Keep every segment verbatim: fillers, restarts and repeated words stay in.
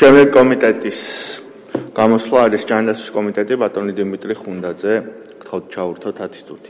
Შემდეგ კომიტეტის გამოსვლა არის ჯანდაცვის კომიტეტი ბატონი დიმიტრი ხუნდაძე. გთხოვთ ჩაურთოთ ათი წუთი.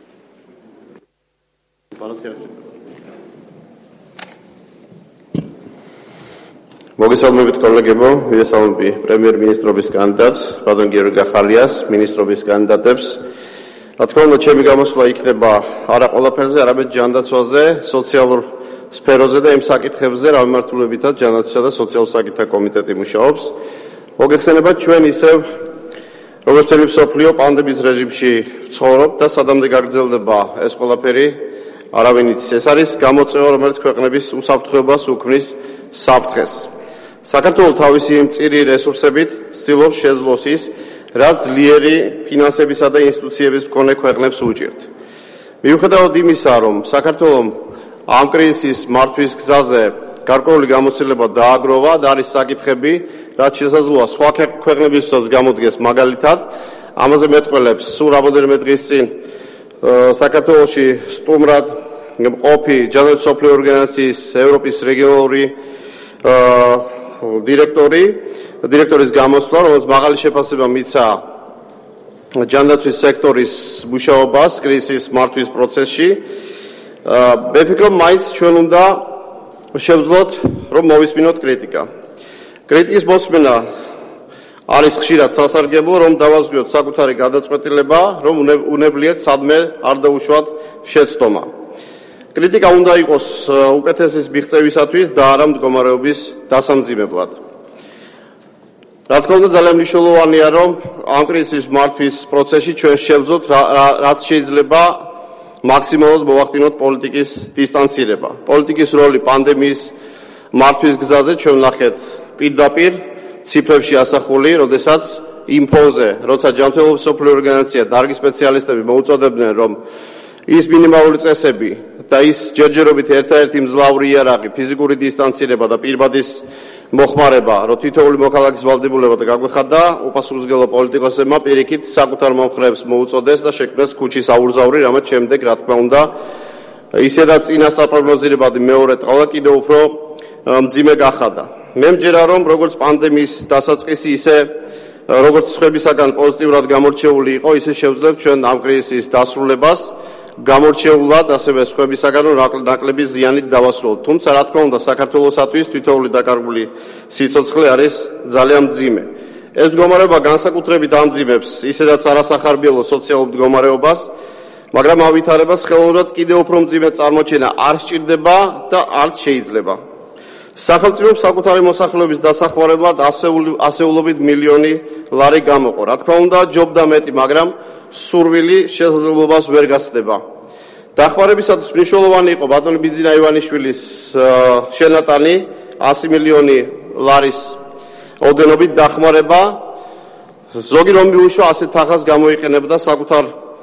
მოგესალმებით კოლეგებო, ვიესალმები პრემიერ-მინისტრობის კანდიდატს, ბატონ გიორგი გახალიას, მინისტრობის კანდიდატებს. რა თქმა უნდა, ჩემი გამოსვლა იქნება არა ყველაფერზე, არამედ ჯანდაცვაზე, სოციალურ სფეროზე და იმ საკითხებზე, რა მიმართულებითაც ჯანდაცვისა და სოციალურ საკითხთა კომიტეტი მუშაობს. მოგეხსენებათ, ჩვენ ისევ როგორც მთელი მსოფლიო პანდემიის რეჟიმში ვცხოვრობთ და სადამდე გაგრძელდება ეს ყველაფერი, არავინ იცის. ეს არის გამოწვევა, რომელიც ქვეყნების უსაფრთხოებას უქმნის საფრთხეს. საქართველოს თავისი მწირი რესურსებით ცდილობს შეძლოს ის, რაც ძლიერი ფინანსებისა და ინსტიტუციების მქონე ქვეყნებს უჭირთ. მიუხედავად იმისა, რომ საქართველოს ამ კრიზისის მართვის გზაზე გარკვეული გამოცდილება დააგროვა და არის საკითხები, რაც შესაძლოა სხვა ქვეყნებისაც გამოდგეს მაგალითად, ამაზე მეტყველებს სულ რამოდენიმე დღის წინ საქართველოში სტუმრად მყოფი ჯანდაცვის მსოფლიო ორგანიზაციის ევროპის რეგიონალური დირექტორი, დირექტორის გამოსვლა, რომელიც მაღალი შეფასება მიცა ჯანდაცვის სექტორის მუშაობას კრიზისის მართვის პროცესში. მე ვფიქრობ, მაინც ჩვენ უნდა შევძლოთ, რომ მოვისმინოთ კრიტიკა. კრიტიკის მოსმენა არის ხშირად სასარგებლო, რომ დავაზღვიოთ საკუთარი გადაწყვეტილება, რომ უნებლიეთ სადმე არ დაუშვათ შეცდომა. კრიტიკა უნდა იყოს უკეთესის მიღწევისათვის და არა მდგომარეობის დასამძიმებლად. რა თქმა უნდა, ძალიან მნიშვნელოვანია, რომ ამ კრიზისის მართვის პროცესში ჩვენ შევძლოთ, რაც შეიძლება მაქსიმალურად მოვახდინოთ პოლიტიკის დისტანცირება. პოლიტიკის როლი პანდემიის მართვის გზაზე ჩვენ ვნახეთ პირდაპირ ციფრებში ასახული, როდესაც იმ ფონზე, როცა ჯანმრთელობის მსოფლიო ორგანიზაცია, დარგის სპეციალისტები მოუწოდებდნენ, რომ ის მინიმალური წესები და ის ჯერჯერობით ერთადერთი მძლავრი იარაღი, ფიზიკური დისტანცირება და პირბადის მოხმარება, რომ თითოეული მოქალაქის ვალდებულება და გაგვეხადა, უპასუხისმგებლო პოლიტიკოსებმა პირიქით საკუთარ მომხრეებს მოუწოდეს და შექმნეს ქუჩის აურზაური, რამაც შემდეგ, რა თქმა უნდა, ისედაც წინასწარ-პროგნოზირებადი მეორე ტყავდა კიდევ უფრო მძიმე გახადა. მე მჯერა, რომ როგორც პანდემიის დასაწყისი, ისე როგორც სხვებისაგან პოზიტიურად გამორჩეული იყო, ისე შევძლებთ ჩვენ ამ კრიზისის დასრულებას გამორჩეულად, ასევე სხვებისაგან ნაკლები ზიანით დავასრულოთ. თუმცა, რა თქმა უნდა, საქართველოსათვის თითოეული დაკარგული სიცოცხლე არის ძალიან მძიმე. ეს მდგომარეობა განსაკუთრებით ამძიმებს ისედაც არასახარბიელო სოციალურ მდგომარეობას, მაგრამ ამ ვითარებას ხელოვნურად კიდევ უფრო მძიმე წარმოჩენა არ სჭირდება და არც შეიძლება. სახელმწიფომ საკუთარი მოსახლეობის დასახმარებლად ასეულობით მილიონი ლარი გამოყო. რა თქმა უნდა, ჯობდა მეტი, მაგრამ სურვილი შესაძლებლობას ვერ გასცდება. დახმარებისათვის მნიშვნელოვანი იყო ბატონი ბიძინა ივანიშვილის შენატანი ასი მილიონი ლარის ოდენობით დახმარება. ზოგი რომ მიუშვა, ასეთ თანხას გამოიყენებდა საკუთარ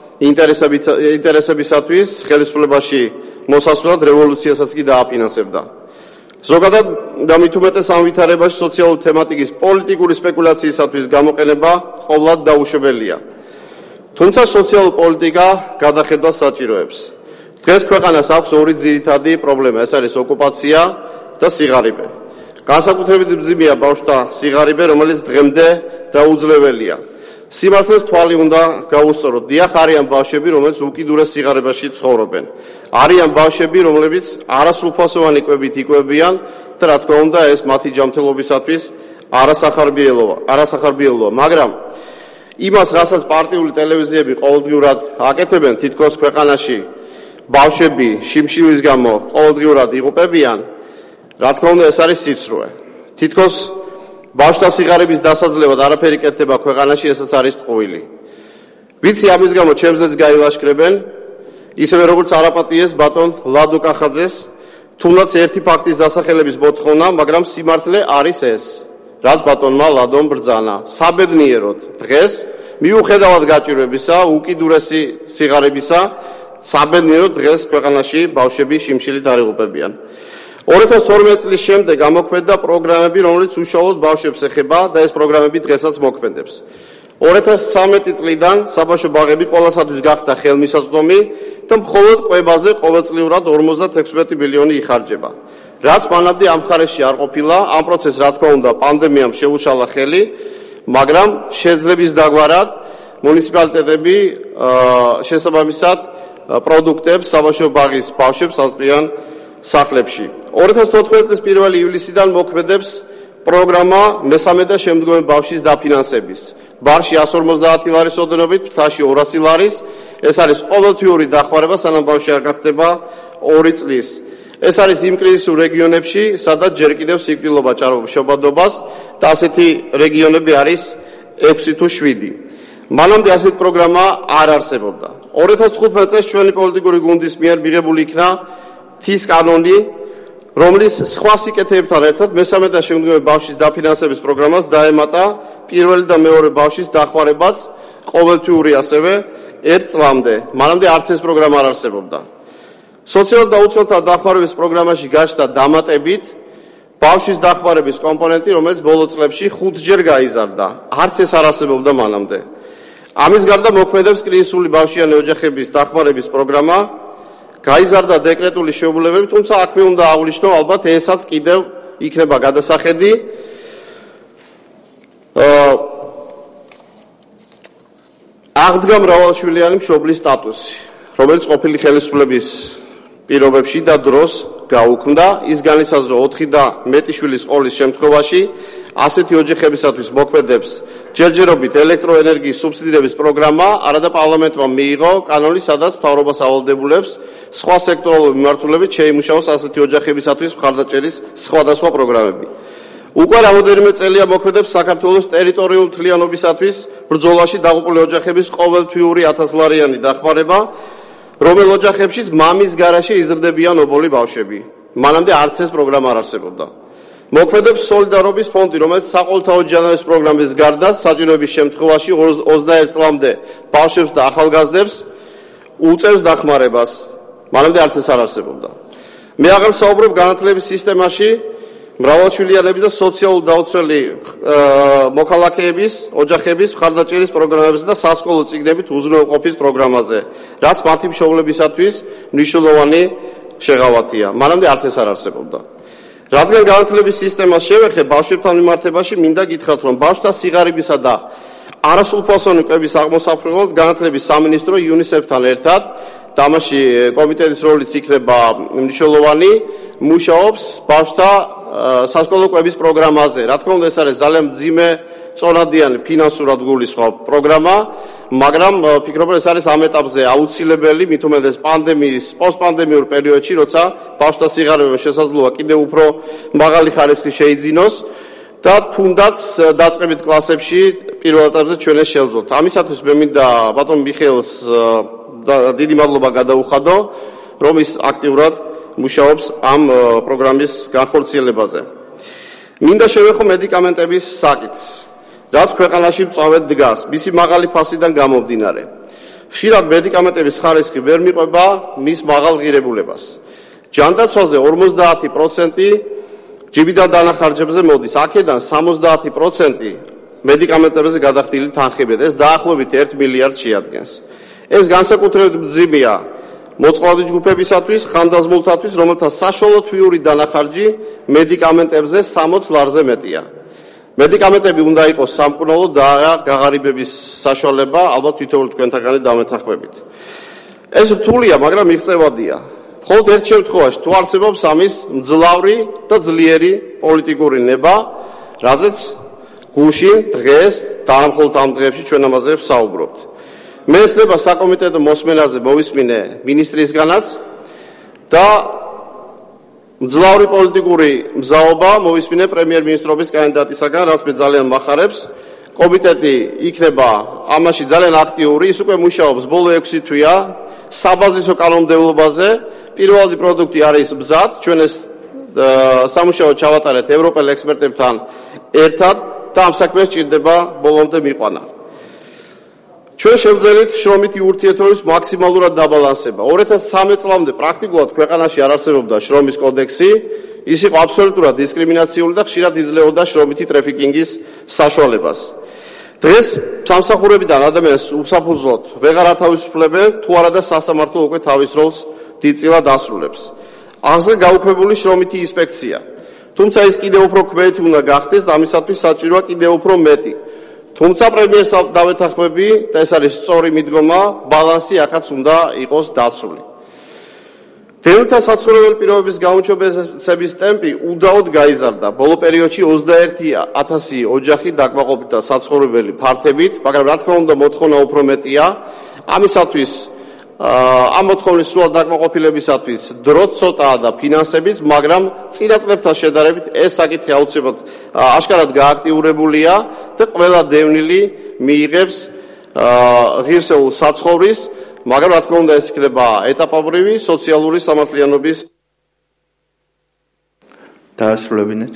ინტერესებისათვის, ხელისუფლებაში მოსასვლელად რევოლუციასაც კი დააფინანსებდა. ზოგადად და მით უმეტეს ამ ვითარებაში სოციალური თემატიკის პოლიტიკური სპეკულაციისათვის გამოყენება ყოვლად დაუშვებელია. თუმცა სოციალური პოლიტიკა გადახედვას საჭიროებს. დღეს ქვეყანას აქვს ორი ძირითადი პრობლემა, ეს არის ოკუპაცია და სიღარიბე. განსაკუთრებით მძიმეა ბავშვთა სიღარიბე, რომელიც დღემდე დაუძლებელია. სიმართლეს თვალი უნდა გაუსწოროთ. დიახ, არიან ბავშვები, რომლებიც უკიდურეს სიღარიბეში ცხოვრობენ. არიან ბავშვები, რომლებიც არასრულფასოვანი კვებით იკვებიან და რა თქმა უნდა, ეს მათი ჯანმრთელობისათვის არასახარბიელოა, არასახარბიელოა, მაგრამ იმას, რასაც პარტიული ტელევიზიები ყოველდღიურად აკეთებენ, თითქოს ქვეყანაში ბავშვები შიმშილის გამო ყოველდღიურად იღუპებიან, რა თქმა უნდა, ეს არის სიცრუე. თითქოს ბავშვთა სიღარიბის დასაძლევად არაფერი კეთდება ქვეყანაში, ესაც არის ტყუილი. ვიცი, ამის გამო ჩემზეც გაილაშქრებენ, ისევე როგორც არაპატიეს ბატონ ლადო კახაძეს, თუნდაც ერთი ფაქტის დასახელების მოთხოვნა, მაგრამ სიმართლე არის ეს, რაც ბატონმა ლადომ ბრძანა. საბედნიეროდ დღეს, მიუხედავად გაჭირვებისა, უკიდურესი სიღარიბისა, საბედნიეროდ დღეს ქვეყანაში ბავშვები შიმშილით არ იღუპებიან. ორი ათას თორმეტი წლის შემდეგ ამოქმედა პროგრამები, რომელიც უშუალოდ ბავშვებს ეხება და ეს პროგრამები დღესაც მოქმედებს. ორი ათას ცხრამეტი წლიდან საბავშვო ბაღები ყველასათვის გახდა ხელმისაწვდომი და მხოლოდ კვებაზე ყოველწლიურად ორმოცდათექვსმეტი მილიონი იხარჯება. რაც მანამდე ამ ხარეში არ ყოფილა, ამ პროცესს რა თქმა უნდა პანდემიამ შეუშალა ხელი, მაგრამ შეძლების დაგვარად მუნიციპალიტეტები შესაბამისად პროდუქტებს საბავშვო ბაღის ბავშვებს ასწრიან სახლებში. ორი ათას თოთხმეტი წლის პირველი ივლისიდან მოქმედებს პროგრამა მესამე და შემდგომი ბავშვის დაფინანსების. ბარში εκατს ორმოცდაათი ლარის ოდენობით, ფრთაში ორასი ლარის. ეს არის ყოველთვიური დახმარება, სანამ ბავშვი არ გახდება ორი წლის. ეს არის იმ კრიზისურ რეგიონებში, სადაც ჯერ კიდევ სიკვდილობა ჭარბობს შობადობას და ასეთი რეგიონები არის ექვსი თუ შვიდი. მანამდე ასეთი პროგრამა არ არსებობდა. ორი ათას თხუთმეტი წელს ჩვენი პოლიტიკური გუნდის მიერ მიღებული იქნა თის კანონი, რომლის სხვა სიკეთეებთან ერთად მესამე და შემდგომი ბავშვის დაფინანსების პროგრამას დაემატა პირველი და მეორე ბავშვის დახმარებაც ყოველთვიური ასევე ერთ წლამდე. მანამდე არც ეს პროგრამა არ არსებობდა. სოციალურ და უცხოელთა დახმარების პროგრამაში გაჩნდა დამატებით ბავშვის დახმარების კომპონენტი, რომელიც ბოლო წლებში ხუთჯერ გაიზარდა. არც ეს არ არსებობდა მანამდე. ამის გარდა მოქმედებს კრიზისული ბავშვიანი ოჯახების დახმარების პროგრამა, გაიზარდა დეკრეტული შეუღლებები, თუმცა აქვე უნდა აღვნიშნო, ალბათ ესაც კიდევ იქნება გადასახედი. აღდგა მრავალშვილიანი მშობლის სტატუსი, რომელიც ყოფილი ხელისუფლების პირობებში და დროს გაუქმდა. ის განისაზღვრა ოთხი და მეტი შვილის ყოლის შემთხვევაში ასეთი ოჯახებისათვის მოქმედებს ჯერჯერობით ელექტროენერგიის სუბსიდირების პროგრამა, არადა პარლამენტმა მიიღო კანონი, სადაც მთავრობას ავალდებულებს სხვა სექტორალური მიმართულებით შეიმუშაოს ასეთი ოჯახებისათვის მხარდაჭერის სხვადასხვა პროგრამები. უკვე რამოდენიმე წელია მოქმედებს საქართველოს ტერიტორიული მთლიანობისათვის ბრძოლაში დაღუპული ოჯახების ყოველთვიური ათასლარიანი დახმარება, რომელ ოჯახებშიც მამის გარაშე იზრდებიან ობოლი ბავშვები. მანამდე არც ეს პროგრამა არ არსებობდა. მოქმედებს სოლიდარობის ფონდი, რომელიც საყოველთაო ჯანმრთელობის პროგრამის გარდა საჭიროების შემთხვევაში ოცდაერთ წლამდე ბავშვებს და ახალგაზრდებს უწევს დახმარებას. მანამდე არც ეს არ არსებობდა. მე აღარ ვსაუბრობ განათლების სისტემაში მრავალშვილიანების და სოციალურ დაუცველი მოქალაქეების, ოჯახების მხარდაჭერის პროგრამებზე და სასკოლო წიგნებით უზრუნველყოფის პროგრამაზე, რაც მათი მშობლებისათვის მნიშვნელოვანი შეღავათია. მანამდე არც ეს არ არსებობდა. რადგან განათლების სისტემას შევეხებ ბავშვებთან მიმართებაში, მინდა გითხრათ, რომ ბავშვთა სიღარიბისა და არასრულფასოვანი კვების აღმოსაფრთხებლად განათლების სამინისტრო იუნისეფთან ერთად და ამაში კომიტეტის როლიც იქნება მნიშვნელოვანი, მუშაობს ბავშვთა სასკოლო კვების პროგრამაზე. რა თქმა უნდა, ეს არის ძალიან მძიმე, წონადიანი ფინანსურად გულისხმობ პროგრამა, მაგრამ ფიქრობ, ეს არის ამ ეტაპზე აუცილებელი, მით უმეტეს პანდემიის, პოსტპანდემიურ პერიოდში, როცა ბავშვთა სიღარიბება შესაძლოა კიდევ უფრო მაღალი ხარისხი შეიძინოს და თუნდაც დაწყებით კლასებში პირველ ეტაპზე ჩვენ ეს შევძლოთ. ამისათვის მე მინდა ბატონ მიხეილს დიდი მადლობა გადაუხადო, რომ ის აქტიურად მუშაობს ამ პროგრამის განხორციელებაზე. მინდა შევეხო მედიკამენტების საკითხს, რაც ქვეყანაში მწვავედ დგას, მისი მაღალი ფასიდან გამომდინარე. ხშირად მედიკამენტების ხარისხი ვერ მიყვება მის მაღალ ღირებულებას. ჯანდაცვაზე ორმოცდაათი პროცენტი ჯიბიდან დანახარჯებზე მოდის, აქედან სამოცდაათი პროცენტი მედიკამენტებზე გადახდილი თანხებია. ეს დაახლოებით ერთ მილიარდს შეადგენს. ეს განსაკუთრებით მძიმეა მოწყვლადი ჯგუფებისათვის, ხანდაზმულთათვის, რომელთა საშუალო თვიური დანახარჯი მედიკამენტებზე სამოცდაათი ლარზე მეტია. მედიკამენტები უნდა იყოს სამკურნალო და გაღარიბების საშუალება, ალბათ თითოეული თქვენთაგანი დამეთანხმებით. ეს რთულია, მაგრამ მიღწევადია. მხოლოდ ერთ შემთხვევაში თუ არსებობს ამის მძლავრი და ძლიერი პოლიტიკური ნება, რაზეც გუშინ დღეს და მხოლოდ ამ დღეებში ჩვენ ამაზე ვსაუბრობთ. მე ესწრება საკომიტეტო მოსმენაზე მოვისმინე მინისტრისგანაც და მძლავრი პოლიტიკური მზაობა მოვისმინე პრემიერ-მინისტრობის კანდიდატისაგან, რაც მე ძალიან მახარებს. კომიტეტი იქნება ამაში ძალიან აქტიური, ის უკვე მუშაობს ბოლო ექვსი თვეა საბაზისო კანონმდებლობაზე. პირველი პროდუქტი არის ბზად, ჩვენ ეს სამუშაო ჩავატარეთ ევროპელ ექსპერტებთან ერთად და ამ საქმეს ჭირდება ბოლომდე მიყვანა. ჩვენ შევძელით შრომითი ურთიერთობის მაქსიმალურად დაბალანსება. ორი ათას ცხრამეტ წლამდე პრაქტიკულად ქვეყანაში არ არსებობდა შრომის კოდექსი, ის იყო აბსოლუტურად დისკრიმინაციული და ხშირად იძლეოდა შრომითი ტრაფიკინგის საშუალებას. დღეს სამსახურებიდან ადამიანს უსაფუძვლოდ ვეღარ ათავისუფლებენ, თუ არადა სასამართლო უკვე თავის როლს დიდწილად ასრულებს. აღზე გაუქმებული შრომითი ინსპექცია. თუმცა ის კიდევ უფრო ქმედი უნდა გახდეს და ამისათვის საჭიროა კიდევ უფრო მეტი. თუმცა პრემიერს დავეთანხმები და ეს არის სწორი მიდგომა, ბალანსი აქაც უნდა იყოს დაცული. დევნილთა საცხოვრებელი პირობების გამოჩენების ტემპი უდაოდ გაიზარდა. ბოლო პერიოდში ოცდაერთი ათასი ოჯახი დაკმაყოფილდა საცხოვრებელი ფართებით, მაგრამ რა თქმა უნდა მოთხოვნა უფრო მეტია. ამისათვის ამ მოთხოვნის სრულად დაკმაყოფილებისათვის დრო ცოტაა და ფინანსებიც, მაგრამ წინა წლებთან შედარებით ეს საკითხი აუცილებლად აშკარად გააქტიურებულია და ყველა დევნილი მიიღებს ღირსეულ საცხოვრის, მაგრამ რა თქმა უნდა ეს იქნება ეტაპობრივი სოციალური სამართლიანობის დაასრულებინეთ.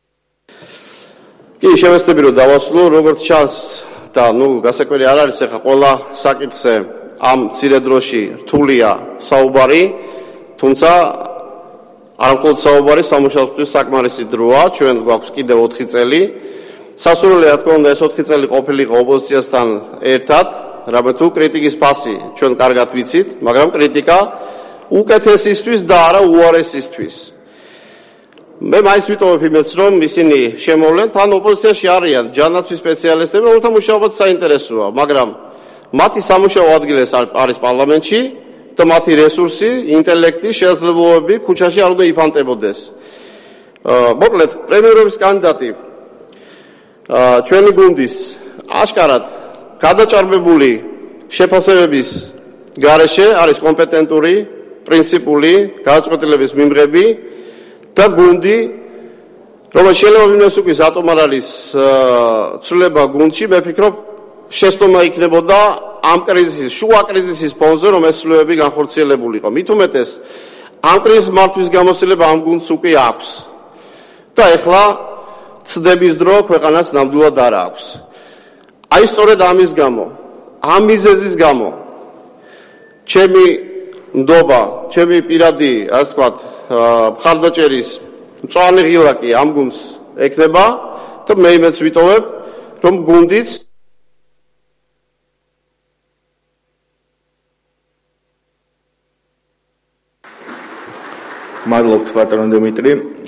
კი, შევეცდები რომ დავასრულო, როგორც ჩანს და ნუ გასაკვირი არ არის ახლა ყველა საკითხზე ამ მცირე დროში რთულია საუბარი, თუმცა არ მხოლოდ საუბარი, სამუშაოსთვის საკმარისი დროა, ჩვენ გვაქვს კიდევ ოთხი წელი. სასურველია რა თქმა უნდა ეს ოთხი წელი ყოფილიყო ოპოზიციასთან ერთად, რამე თუ კრიტიკის ფასი ჩვენ კარგად ვიცით, მაგრამ კრიტიკა უკეთესისთვის და არა უარესისთვის. მე მაინც ვიტოვებ იმედს, რომ ისინი შემოვლენ, თან ოპოზიციაში არიან ჯანდაცვის სპეციალისტები, რომელთა მუშაობაც საინტერესოა, მაგრამ მათი სამუშაო ადგილი არის პარლამენტში და მათი რესურსი, ინტელექტი, შესაძლებლობები ქუჩაში არ უნდა იფანტებოდეს. მოკლედ, პრემიერობის კანდიდატი ჩვენი გუნდის აშკარად გადაჭარბებული შეფასებების გარეშე არის კომპეტენტური, პრინციპული გადაწყვეტილების მიმღები და გუნდი, რომელიც შეიძლება ვინმეს უკვის ატომარალის ცვლილება გუნდში, მე ვფიქრობ, შესწომა იქნებოდა ამ კრიზისის, შუა კრიზისის ფონზე, რომ ეს ცვლილებები განხორციელებულიყო. მით უმეტეს, ამ კრიზისის მართვის გამოცდილება ამ გუნდს უკვე აქვს. და ეხლა ცდების დრო ქვეყანას ნამდვილად არ აქვს. აი სწორედ ამის გამო, ამ მიზეზის გამო, ჩემი ნდობა, ჩემი პირადი, ასე ვთქვათ, მხარდაჭერის მწვანე ღილაკი ამ გუნდს ექნება და მე იმედს ვიტოვებ, რომ გუნდიც მადლობთ ბატონ დიმიტრი.